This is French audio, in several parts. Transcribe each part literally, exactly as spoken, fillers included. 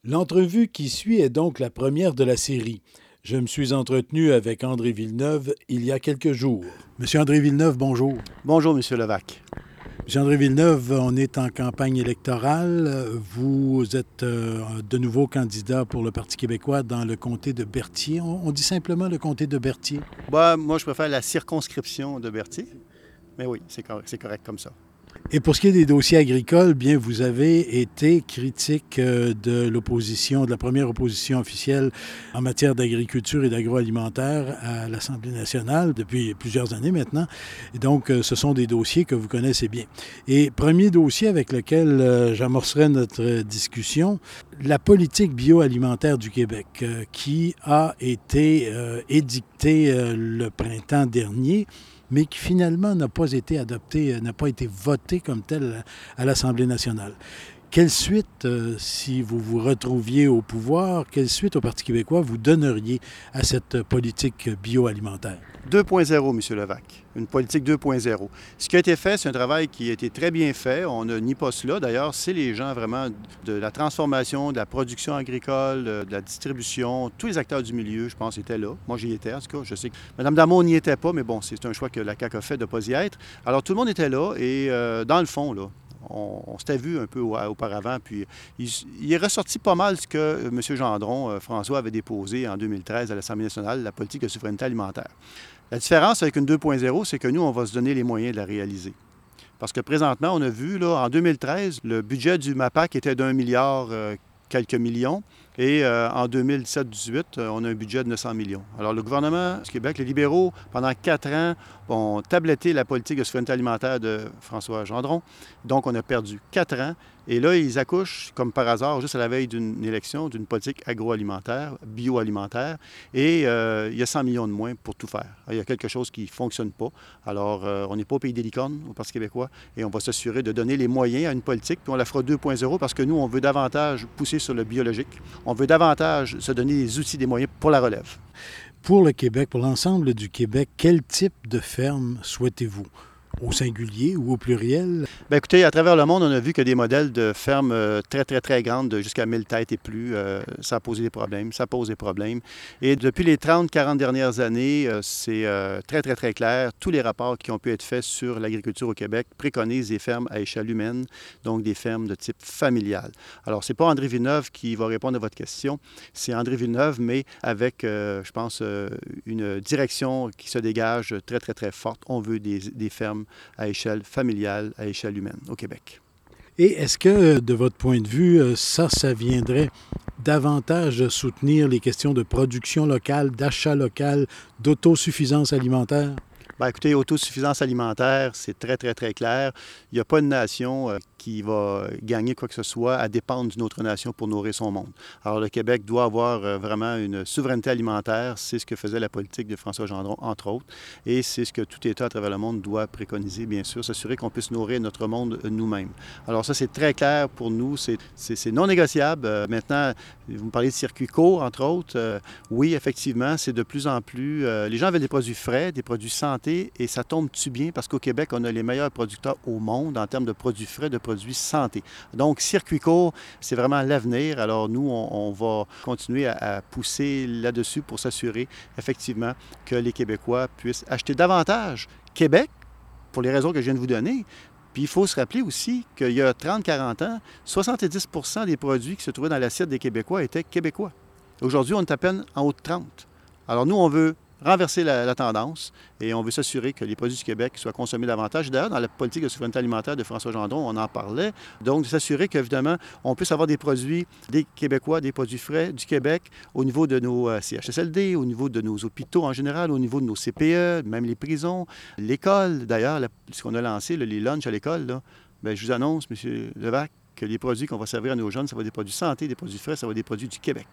L'entrevue qui suit est donc la première de la série. Je me suis entretenu avec André Villeneuve il y a quelques jours. Monsieur André Villeneuve, bonjour. Bonjour, Monsieur Levac. Monsieur André Villeneuve, on est en campagne électorale. Vous êtes euh, de nouveau candidat pour le Parti québécois dans le comté de Berthier. On, on dit simplement le comté de Berthier. Bah, moi, je préfère la circonscription de Berthier. Mais oui, c'est correct, c'est correct comme ça. Et pour ce qui est des dossiers agricoles, bien, vous avez été critique de l'opposition, de la première opposition officielle en matière d'agriculture et d'agroalimentaire à l'Assemblée nationale depuis plusieurs années maintenant. Et donc, ce sont des dossiers que vous connaissez bien. Et premier dossier avec lequel j'amorcerai notre discussion, la politique bioalimentaire du Québec, qui a été édictée le printemps dernier, mais qui finalement n'a pas été adopté, n'a pas été voté comme tel à l'Assemblée nationale. Quelle suite, euh, si vous vous retrouviez au pouvoir, quelle suite au Parti québécois vous donneriez à cette politique bioalimentaire? deux point zéro, M. Levac. Une politique deux point zéro. Ce qui a été fait, c'est un travail qui a été très bien fait. On ne nie pas cela. D'ailleurs, c'est les gens vraiment de la transformation, de la production agricole, de la distribution, tous les acteurs du milieu, je pense, étaient là. Moi, j'y étais, en tout cas. Je sais que Mme Dameau n'y était pas, mais bon, c'est un choix que la C A Q a fait de ne pas y être. Alors, tout le monde était là et euh, dans le fond, là, On, on s'était vu un peu auparavant, puis il, il est ressorti pas mal ce que M. Gendron, euh, François, avait déposé en deux mille treize à l'Assemblée nationale, la politique de souveraineté alimentaire. La différence avec une deux point zéro, c'est que nous, on va se donner les moyens de la réaliser. Parce que présentement, on a vu, là, en deux mille treize, le budget du MAPAC était d'un milliard euh, quelques millions. Et euh, en deux mille dix-sept dix-huit, euh, on a un budget de neuf cents millions. Alors, le gouvernement du Québec, les libéraux, pendant quatre ans, ont tabletté la politique de souveraineté alimentaire de François Gendron. Donc, on a perdu quatre ans. Et là, ils accouchent, comme par hasard, juste à la veille d'une élection, d'une politique agroalimentaire, bioalimentaire. Et euh, il y a cent millions de moins pour tout faire. Alors, il y a quelque chose qui ne fonctionne pas. Alors, euh, on n'est pas au pays des licornes, au Parti québécois. Et on va s'assurer de donner les moyens à une politique. Puis on la fera deux point zéro parce que nous, on veut davantage pousser sur le biologique. On veut davantage se donner des outils, des moyens pour la relève. Pour le Québec, pour l'ensemble du Québec, quel type de ferme souhaitez-vous? Au singulier ou au pluriel? Bien, écoutez, à travers le monde, on a vu que des modèles de fermes euh, très, très, très grandes, de jusqu'à mille têtes et plus, euh, ça a posé des problèmes, ça pose des problèmes. Et depuis les trente quarante dernières années, euh, c'est euh, très, très, très clair. Tous les rapports qui ont pu être faits sur l'agriculture au Québec préconisent des fermes à échelle humaine, donc des fermes de type familial. Alors, c'est pas André Villeneuve qui va répondre à votre question, c'est André Villeneuve, mais avec, euh, je pense, euh, une direction qui se dégage très, très, très forte. On veut des, des fermes à échelle familiale, à échelle humaine au Québec. Et est-ce que, de votre point de vue, ça, ça viendrait davantage soutenir les questions de production locale, d'achat local, d'autosuffisance alimentaire? Bien, écoutez, autosuffisance alimentaire, c'est très, très, très clair. Il n'y a pas une nation euh, qui va gagner quoi que ce soit à dépendre d'une autre nation pour nourrir son monde. Alors, le Québec doit avoir euh, vraiment une souveraineté alimentaire. C'est ce que faisait la politique de François Gendron, entre autres. Et c'est ce que tout État à travers le monde doit préconiser, bien sûr, s'assurer qu'on puisse nourrir notre monde nous-mêmes. Alors, ça, c'est très clair pour nous. C'est, c'est, c'est non négociable. Euh, maintenant, vous me parlez de circuits courts, entre autres. Euh, oui, effectivement, c'est de plus en plus... Euh, les gens veulent des produits frais, des produits santé, et ça tombe-tu bien parce qu'au Québec, on a les meilleurs producteurs au monde en termes de produits frais, de produits santé. Donc, circuit court, c'est vraiment l'avenir. Alors, nous, on, on va continuer à, à pousser là-dessus pour s'assurer, effectivement, que les Québécois puissent acheter davantage Québec, pour les raisons que je viens de vous donner. Puis, il faut se rappeler aussi qu'il y a trente quarante ans, soixante-dix pour cent des produits qui se trouvaient dans l'assiette des Québécois étaient québécois. Aujourd'hui, on est à peine en haut de trente. Alors, nous, on veut renverser la, la tendance et on veut s'assurer que les produits du Québec soient consommés davantage. D'ailleurs, dans la politique de souveraineté alimentaire de François Gendron, on en parlait. Donc, de s'assurer qu'évidemment, on puisse avoir des produits des Québécois, des produits frais du Québec au niveau de nos euh, C H S L D, au niveau de nos hôpitaux en général, au niveau de nos C P E, même les prisons, l'école. D'ailleurs, la, ce qu'on a lancé, là, les lunchs à l'école, là, bien, je vous annonce, M. Levac, que les produits qu'on va servir à nos jeunes, ça va être des produits santé, des produits frais, ça va être des produits du Québec.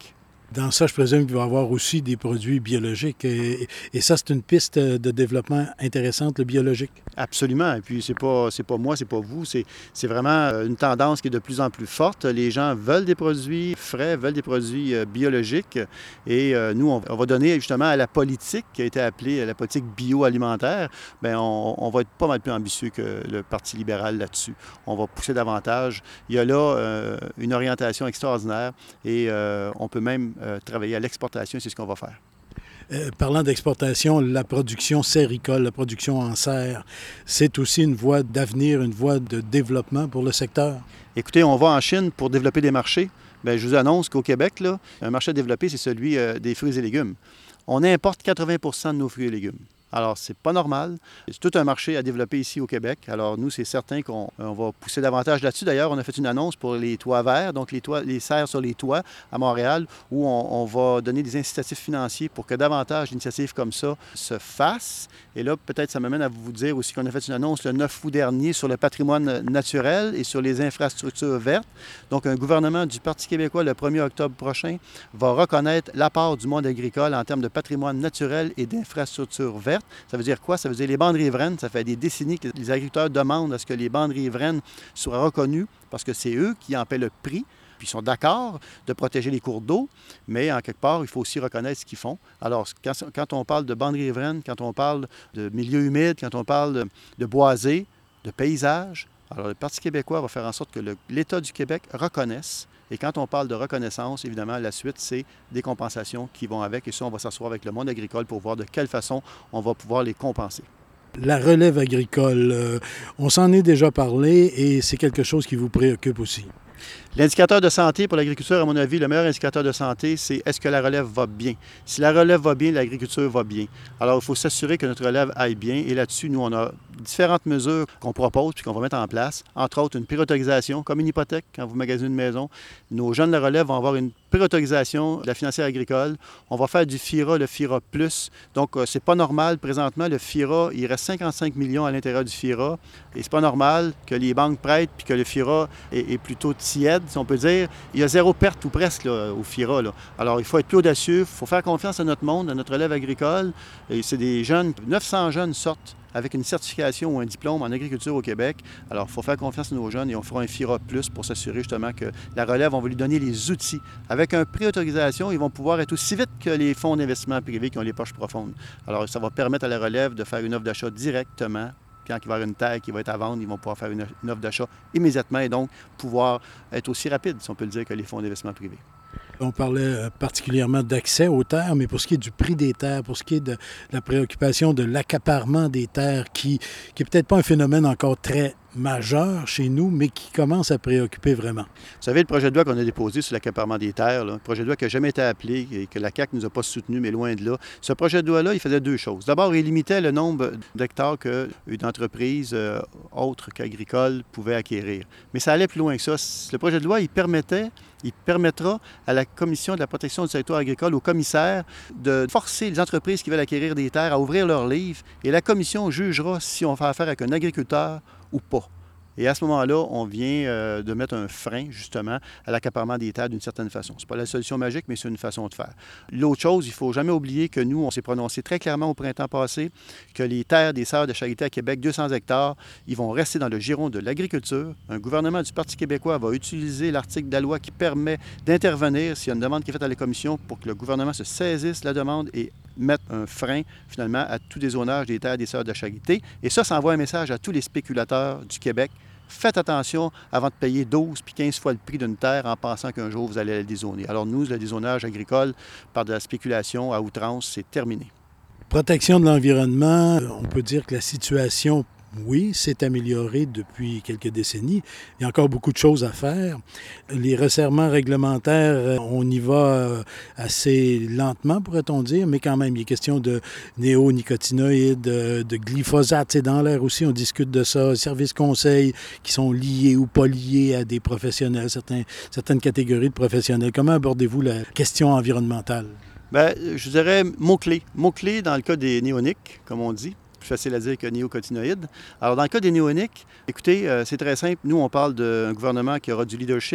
Dans ça, je présume qu'il va y avoir aussi des produits biologiques. Et, et ça, c'est une piste de développement intéressante, le biologique. Absolument. Et puis, c'est pas, c'est pas moi, c'est pas vous. C'est, c'est vraiment une tendance qui est de plus en plus forte. Les gens veulent des produits frais, veulent des produits euh, biologiques. Et euh, nous, on, on va donner justement à la politique qui a été appelée la politique bioalimentaire, bien, on, on va être pas mal plus ambitieux que le Parti libéral là-dessus. On va pousser davantage. Il y a là euh, une orientation extraordinaire et euh, on peut même euh, travailler à l'exportation, c'est ce qu'on va faire. Euh, parlant d'exportation, la production séricole, la production en serre, c'est aussi une voie d'avenir, une voie de développement pour le secteur? Écoutez, on va en Chine pour développer des marchés. Bien, je vous annonce qu'au Québec, là, un marché à développer, c'est celui euh, des fruits et légumes. On importe quatre-vingts pour cent de nos fruits et légumes. Alors, c'est pas normal. C'est tout un marché à développer ici au Québec. Alors, nous, c'est certain qu'on on va pousser davantage là-dessus. D'ailleurs, on a fait une annonce pour les toits verts, donc les, toits, les serres sur les toits à Montréal, où on, on va donner des incitatifs financiers pour que davantage d'initiatives comme ça se fassent. Et là, peut-être ça m'amène à vous dire aussi qu'on a fait une annonce le neuf août dernier sur le patrimoine naturel et sur les infrastructures vertes. Donc, un gouvernement du Parti québécois, le premier octobre prochain, va reconnaître l'apport du monde agricole en termes de patrimoine naturel et d'infrastructures vertes. Ça veut dire quoi? Ça veut dire les bandes riveraines. Ça fait des décennies que les agriculteurs demandent à ce que les bandes riveraines soient reconnues parce que c'est eux qui en paient le prix. Puis ils sont d'accord de protéger les cours d'eau, mais en quelque part, il faut aussi reconnaître ce qu'ils font. Alors, quand, quand on parle de bandes riveraines, quand on parle de milieux humides, quand on parle de, de boisés, de paysages, alors le Parti québécois va faire en sorte que le, l'État du Québec reconnaisse. Et quand on parle de reconnaissance, évidemment, la suite, c'est des compensations qui vont avec. Et ça, on va s'asseoir avec le monde agricole pour voir de quelle façon on va pouvoir les compenser. La relève agricole, euh, on s'en est déjà parlé et c'est quelque chose qui vous préoccupe aussi. L'indicateur de santé pour l'agriculture, à mon avis, le meilleur indicateur de santé, c'est est-ce que la relève va bien? Si la relève va bien, l'agriculture va bien. Alors, il faut s'assurer que notre relève aille bien. Et là-dessus, nous, on a différentes mesures qu'on propose puis qu'on va mettre en place. Entre autres, une préautorisation, comme une hypothèque quand vous magasinez une maison. Nos jeunes de la relève vont avoir une préautorisation de la financière agricole. On va faire du F I R A, le F I R A plus. Donc, euh, c'est pas normal. Présentement, le F I R A, il reste cinquante-cinq millions à l'intérieur du F I R A. Et c'est pas normal que les banques prêtent puis que le F I R A est, est plutôt tiède, si on peut dire. Il y a zéro perte ou presque là, au F I R A. Là. Alors, il faut être plus audacieux. Il faut faire confiance à notre monde, à notre relève agricole. Et c'est des jeunes, neuf cents jeunes sortent avec une certification ou un diplôme en agriculture au Québec. Alors, il faut faire confiance à nos jeunes et on fera un F I R A plus pour s'assurer justement que la relève, on va lui donner les outils. Avec un préautorisation, ils vont pouvoir être aussi vite que les fonds d'investissement privés qui ont les poches profondes. Alors, ça va permettre à la relève de faire une offre d'achat directement. Quand il va y avoir une terre qui va être à vendre, ils vont pouvoir faire une, une offre d'achat immédiatement et donc pouvoir être aussi rapide, si on peut le dire, que les fonds d'investissement privés. On parlait particulièrement d'accès aux terres, mais pour ce qui est du prix des terres, pour ce qui est de la préoccupation de l'accaparement des terres, qui qui n'est peut-être pas un phénomène encore très majeur chez nous, mais qui commence à préoccuper vraiment. Vous savez, le projet de loi qu'on a déposé sur l'accaparement des terres, là, un projet de loi qui n'a jamais été appelé et que la C A Q ne nous a pas soutenu, mais loin de là. Ce projet de loi-là, il faisait deux choses. D'abord, il limitait le nombre d'hectares qu'une entreprise euh, autre qu'agricole pouvait acquérir. Mais ça allait plus loin que ça. Le projet de loi, il permettait Il permettra à la Commission de la protection du territoire agricole, au commissaire, de forcer les entreprises qui veulent acquérir des terres à ouvrir leurs livres et la Commission jugera si on fait affaire avec un agriculteur ou pas. Et à ce moment-là, on vient euh, de mettre un frein, justement, à l'accaparement des terres d'une certaine façon. Ce n'est pas la solution magique, mais c'est une façon de faire. L'autre chose, il ne faut jamais oublier que nous, on s'est prononcé très clairement au printemps passé que les terres des Sœurs de Charité à Québec, deux cents hectares, ils vont rester dans le giron de l'agriculture. Un gouvernement du Parti québécois va utiliser l'article de la loi qui permet d'intervenir s'il y a une demande qui est faite à la Commission pour que le gouvernement se saisisse de la demande et mettre un frein, finalement, à tout dézonage des terres des Sœurs de Charité. Et ça, ça envoie un message à tous les spéculateurs du Québec. Faites attention avant de payer douze puis quinze fois le prix d'une terre en pensant qu'un jour, vous allez la dézoner. Alors nous, le dézonage agricole par de la spéculation à outrance, c'est terminé. Protection de l'environnement, on peut dire que la situation, oui, s'est améliorée depuis quelques décennies. Il y a encore beaucoup de choses à faire. Les resserrements réglementaires, on y va assez lentement, pourrait-on dire, mais quand même, il est question de néonicotinoïdes, de glyphosate. C'est dans l'air aussi, on discute de ça. Services conseils qui sont liés ou pas liés à des professionnels, certains, certaines catégories de professionnels. Comment abordez-vous la question environnementale? Bien, je dirais mots-clés. Mots-clés dans le cas des néoniques, comme on dit. Plus facile à dire que néocotinoïdes. Alors, dans le cas des néoniques, écoutez, euh, c'est très simple. Nous, on parle d'un gouvernement qui aura du leadership.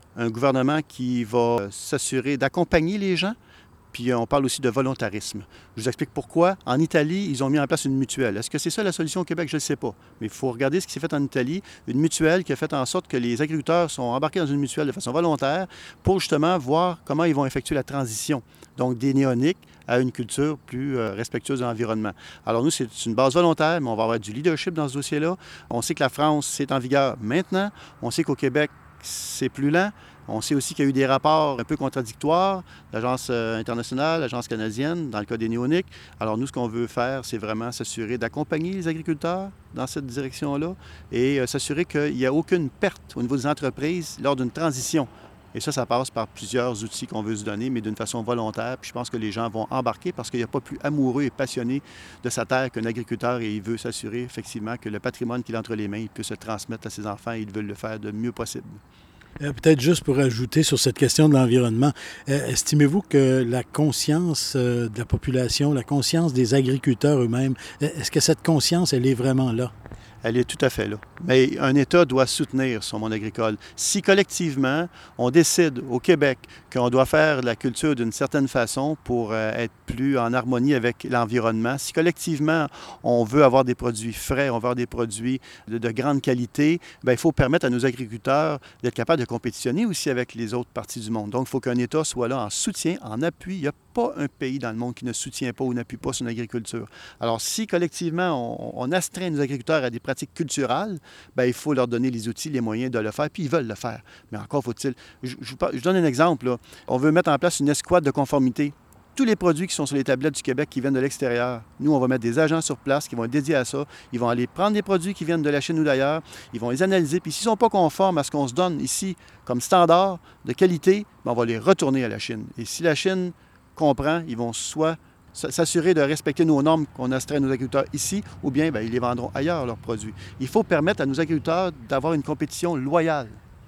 un gouvernement qui va s'assurer d'accompagner les gens. Puis on parle aussi de volontarisme. Je vous explique pourquoi. En Italie, ils ont mis en place une mutuelle. Est-ce que c'est ça la solution au Québec? Je ne le sais pas. Mais il faut regarder ce qui s'est fait en Italie. Une mutuelle qui a fait en sorte que les agriculteurs sont embarqués dans une mutuelle de façon volontaire pour justement voir comment ils vont effectuer la transition. Donc des néoniques à une culture plus euh, respectueuse de l'environnement. Alors nous, c'est une base volontaire, mais on va avoir du leadership dans ce dossier-là. On sait que la France, c'est en vigueur maintenant. On sait qu'au Québec, c'est plus lent. On sait aussi qu'il y a eu des rapports un peu contradictoires, l'Agence internationale, l'Agence canadienne, dans le cas des néoniques. Alors nous, ce qu'on veut faire, c'est vraiment s'assurer d'accompagner les agriculteurs dans cette direction-là et euh, s'assurer qu'il n'y a aucune perte au niveau des entreprises lors d'une transition. Et ça, ça passe par plusieurs outils qu'on veut se donner, mais d'une façon volontaire. Puis je pense que les gens vont embarquer parce qu'il n'y a pas plus amoureux et passionné de sa terre qu'un agriculteur et il veut s'assurer effectivement que le patrimoine qu'il a entre les mains, il peut se transmettre à ses enfants et ils veulent le faire de mieux possible. Euh, peut-être juste pour ajouter sur cette question de l'environnement, euh, estimez-vous que la conscience euh, de la population, la conscience des agriculteurs eux-mêmes, est-ce que cette conscience, elle est vraiment là? Elle est tout à fait là. Mais un État doit soutenir son monde agricole. Si collectivement, on décide au Québec qu'on doit faire la culture d'une certaine façon pour euh, être plus en harmonie avec l'environnement, si collectivement, on veut avoir des produits frais, on veut avoir des produits de, de grande qualité, bien, il faut permettre à nos agriculteurs d'être capables de compétitionner aussi avec les autres parties du monde. Donc, il faut qu'un État soit là en soutien, en appui. Il n'y a pas un pays dans le monde qui ne soutient pas ou n'appuie pas son agriculture. Alors, si collectivement, on, on astreint nos agriculteurs à des pratiques culturelles, bien, il faut leur donner les outils, les moyens de le faire, puis ils veulent le faire. Mais encore faut-il... Je, je, je donne un exemple, là. On veut mettre en place une escouade de conformité. Tous les produits qui sont sur les tablettes du Québec qui viennent de l'extérieur, nous, on va mettre des agents sur place qui vont être dédiés à ça. Ils vont aller prendre des produits qui viennent de la Chine ou d'ailleurs, ils vont les analyser, puis s'ils ne sont pas conformes à ce qu'on se donne ici comme standard de qualité, bien, on va les retourner à la Chine. Et si la Chine comprend, ils vont soit s'assurer de respecter nos normes qu'on astreint à nos agriculteurs ici, ou bien, bien ils les vendront ailleurs, leurs produits. Il faut permettre à nos agriculteurs d'avoir une compétition loyale.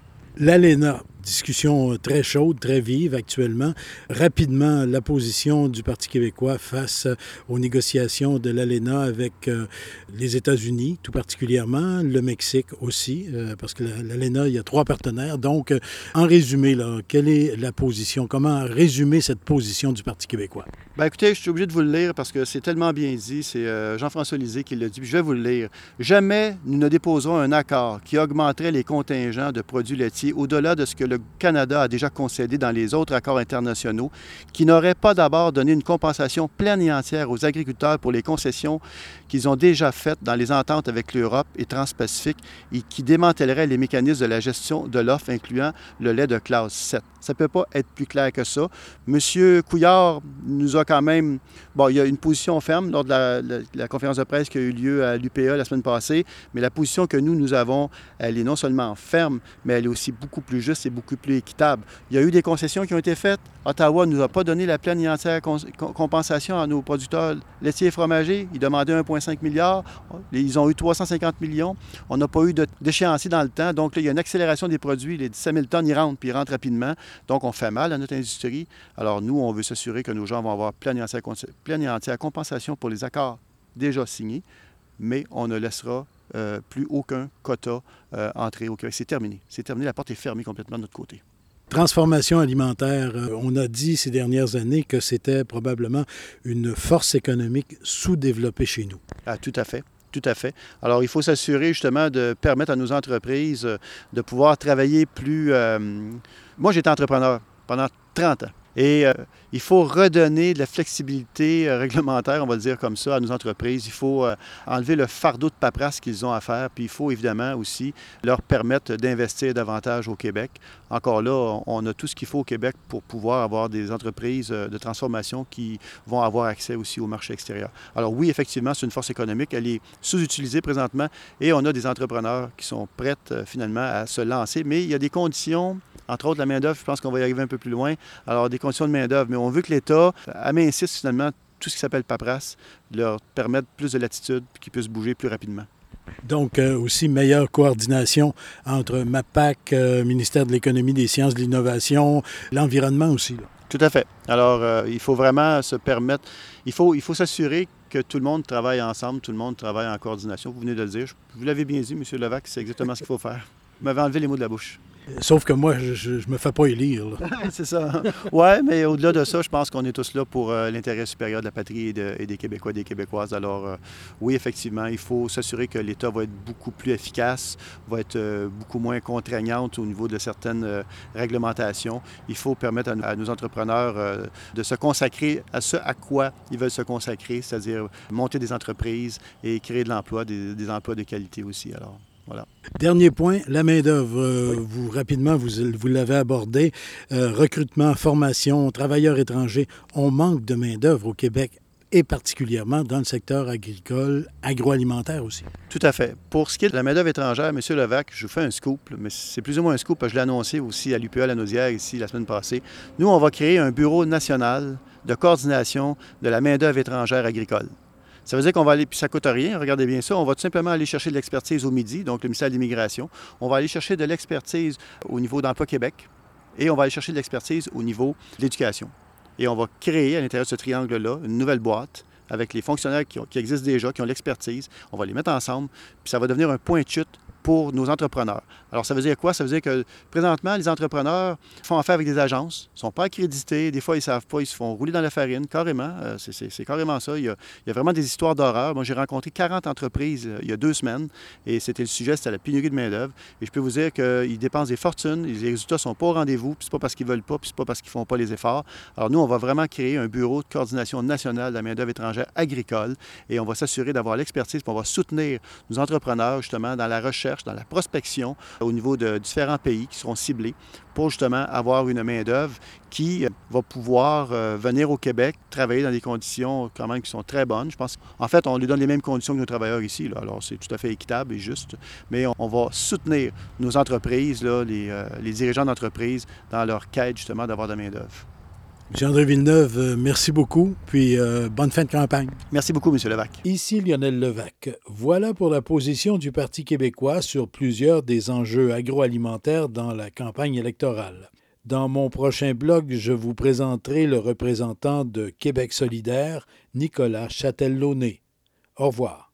L'A L E N A, discussion très chaude, très vive actuellement. Rapidement, la position du Parti québécois face aux négociations de l'A L E N A avec euh, les États-Unis, tout particulièrement, le Mexique aussi, euh, parce que l'A L E N A, il y a trois partenaires. Donc, euh, en résumé, là, quelle est la position? Comment résumer cette position du Parti québécois? Bien, écoutez, je suis obligé de vous le lire parce que c'est tellement bien dit. C'est euh, Jean-François Lisée qui l'a dit, puis je vais vous le lire. « Jamais nous ne déposerons un accord qui augmenterait les contingents de produits laitiers au-delà de ce que le Canada a déjà concédé dans les autres accords internationaux, qui n'aurait pas d'abord donné une compensation pleine et entière aux agriculteurs pour les concessions qu'ils ont déjà faites dans les ententes avec l'Europe et Trans-Pacifique et qui démantèlerait les mécanismes de la gestion de l'offre, incluant le lait de classe sept. » Ça ne peut pas être plus clair que ça. M. Couillard nous a quand même... Bon, il y a une position ferme lors de la, la, la conférence de presse qui a eu lieu à l'U P A la semaine passée, mais la position que nous, nous avons, elle est non seulement ferme, mais elle est aussi beaucoup plus juste et beaucoup plus équitable. Il y a eu des concessions qui ont été faites. Ottawa ne nous a pas donné la pleine et entière compensation à nos producteurs laitiers et fromagers. Ils demandaient un virgule cinq milliard. Ils ont eu trois cent cinquante millions. On n'a pas eu d'échéancier dans le temps. Donc, là, il y a une accélération des produits. Les dix-sept mille tonnes, ils rentrent, puis ils rentrent rapidement. Donc, on fait mal à notre industrie. Alors, nous, on veut s'assurer que nos gens vont avoir pleine et entière, pleine et entière compensation pour les accords déjà signés, mais on ne laissera euh, plus aucun quota euh, entrer au Québec. C'est terminé. C'est terminé. La porte est fermée complètement de notre côté. Transformation alimentaire, on a dit ces dernières années que c'était probablement une force économique sous-développée chez nous. Ah, tout à fait. Tout à fait. Alors, il faut s'assurer justement de permettre à nos entreprises de pouvoir travailler plus... Euh... Moi, j'étais entrepreneur pendant trente ans. Et euh, il faut redonner de la flexibilité euh, réglementaire, on va le dire comme ça, à nos entreprises. Il faut euh, enlever le fardeau de paperasse qu'ils ont à faire. Puis il faut évidemment aussi leur permettre d'investir davantage au Québec. Encore là, on a tout ce qu'il faut au Québec pour pouvoir avoir des entreprises de transformation qui vont avoir accès aussi au marché extérieur. Alors oui, effectivement, c'est une force économique. Elle est sous-utilisée présentement et on a des entrepreneurs qui sont prêts euh, finalement à se lancer. Mais il y a des conditions, entre autres la main-d'œuvre, je pense qu'on va y arriver un peu plus loin. Alors des conditions de main-d'œuvre, mais on veut que l'État amincisse finalement tout ce qui s'appelle paperasse, leur permettre plus de latitude et qu'ils puissent bouger plus rapidement. Donc, euh, aussi meilleure coordination entre MAPAC, euh, ministère de l'Économie, des Sciences, de l'Innovation, l'environnement aussi. Là. Tout à fait. Alors, euh, il faut vraiment se permettre, il faut, il faut s'assurer que tout le monde travaille ensemble, tout le monde travaille en coordination. Vous venez de le dire. Vous l'avez bien dit, M. Levac, c'est exactement ce qu'il faut faire. Vous m'avez enlevé les mots de la bouche. Sauf que moi, je ne me fais pas élire. C'est ça. Oui, mais au-delà de ça, je pense qu'on est tous là pour euh, l'intérêt supérieur de la patrie et, de, et des Québécois et des Québécoises. Alors, euh, oui, effectivement, il faut s'assurer que l'État va être beaucoup plus efficace, va être euh, beaucoup moins contraignante au niveau de certaines euh, réglementations. Il faut permettre à, à nos entrepreneurs euh, de se consacrer à ce à quoi ils veulent se consacrer, c'est-à-dire monter des entreprises et créer de l'emploi, des, des emplois de qualité aussi. Alors, voilà. Dernier point, la main-d'œuvre. Euh, Oui. Vous, rapidement, vous, vous l'avez abordé. Euh, recrutement, formation, travailleurs étrangers. On manque de main-d'œuvre au Québec et particulièrement dans le secteur agricole, agroalimentaire aussi. Tout à fait. Pour ce qui est de la main-d'œuvre étrangère, M. Levac, je vous fais un scoop, mais c'est plus ou moins un scoop, parce que je l'ai annoncé aussi à l'U P A La Naudière ici la semaine passée. Nous, on va créer un bureau national de coordination de la main-d'œuvre étrangère agricole. Ça veut dire qu'on va aller, puis ça ne coûte rien, regardez bien ça, on va tout simplement aller chercher de l'expertise au Midi, donc le ministère de l'Immigration. On va aller chercher de l'expertise au niveau d'Emploi Québec et on va aller chercher de l'expertise au niveau de l'éducation. Et on va créer à l'intérieur de ce triangle-là une nouvelle boîte avec les fonctionnaires qui, ont, qui existent déjà, qui ont l'expertise. On va les mettre ensemble, puis ça va devenir un point de chute pour nos entrepreneurs. Alors, ça veut dire quoi? Ça veut dire que présentement, les entrepreneurs font affaire avec des agences, ne sont pas accrédités, des fois, ils ne savent pas, ils se font rouler dans la farine, carrément. Euh, c'est, c'est, c'est carrément ça. Il y, a, il y a vraiment des histoires d'horreur. Moi, j'ai rencontré quarante entreprises euh, il y a deux semaines et c'était le sujet, c'était la pénurie de main-d'œuvre. Et je peux vous dire qu'ils dépensent des fortunes, les résultats ne sont pas au rendez-vous, puis c'est pas parce qu'ils ne veulent pas, puis c'est pas parce qu'ils ne font pas les efforts. Alors, nous, on va vraiment créer un bureau de coordination nationale de la main-d'œuvre étrangère agricole et on va s'assurer d'avoir l'expertise, puis on va soutenir nos entrepreneurs, justement, dans la recherche, dans la prospection au niveau de différents pays qui seront ciblés pour justement avoir une main-d'œuvre qui va pouvoir euh, venir au Québec, travailler dans des conditions quand même qui sont très bonnes. Je pense en fait, on lui donne les mêmes conditions que nos travailleurs ici, là. Alors c'est tout à fait équitable et juste, mais on, on va soutenir nos entreprises, là, les, euh, les dirigeants d'entreprises dans leur quête justement d'avoir de la main-d'œuvre. M. André Villeneuve, euh, merci beaucoup, puis euh, bonne fin de campagne. Merci beaucoup, M. Levac. Ici Lionel Levac. Voilà pour la position du Parti québécois sur plusieurs des enjeux agroalimentaires dans la campagne électorale. Dans mon prochain blog, je vous présenterai le représentant de Québec solidaire, Nicolas Châtellonnet. Au revoir.